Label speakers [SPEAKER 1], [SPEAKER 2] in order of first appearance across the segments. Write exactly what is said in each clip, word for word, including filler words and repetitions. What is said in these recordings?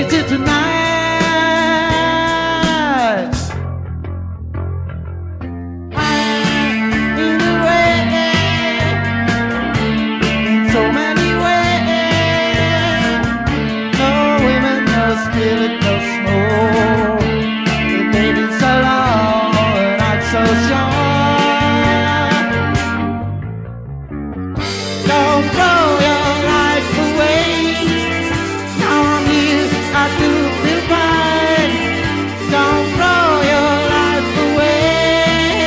[SPEAKER 1] she did tonight. In a way, in so many ways, no women, no spirit, no smoke. The baby's so long and I'm so strong. Don't throw your life away. Now I'm here, I do feel fine. Don't throw your life away.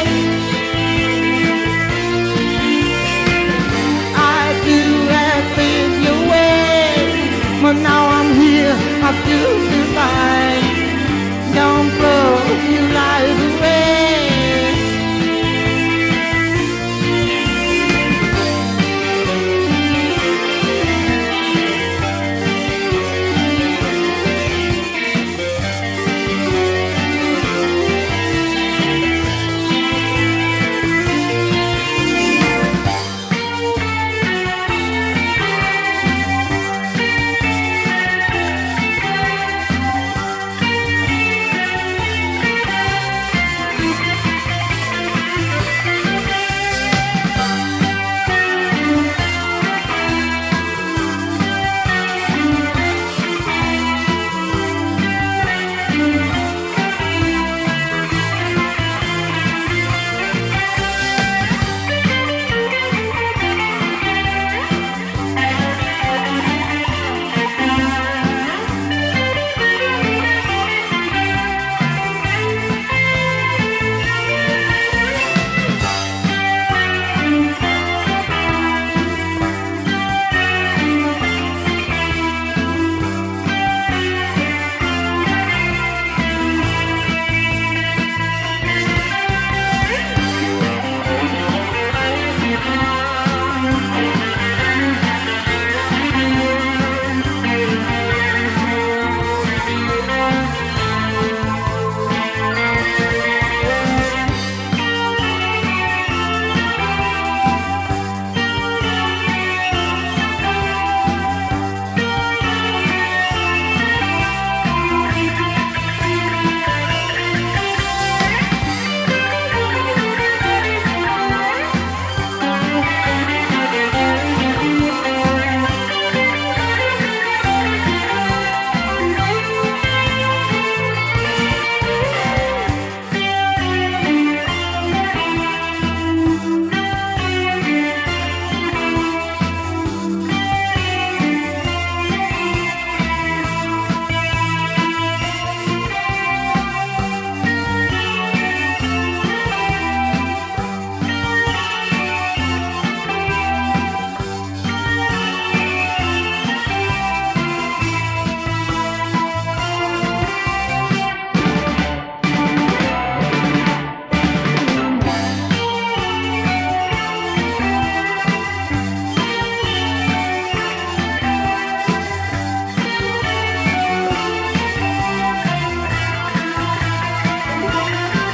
[SPEAKER 1] I do have been your way, but now I'm here, I do feel fine. Don't throw your life away.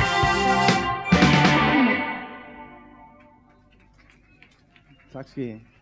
[SPEAKER 2] Tack ska ni ha.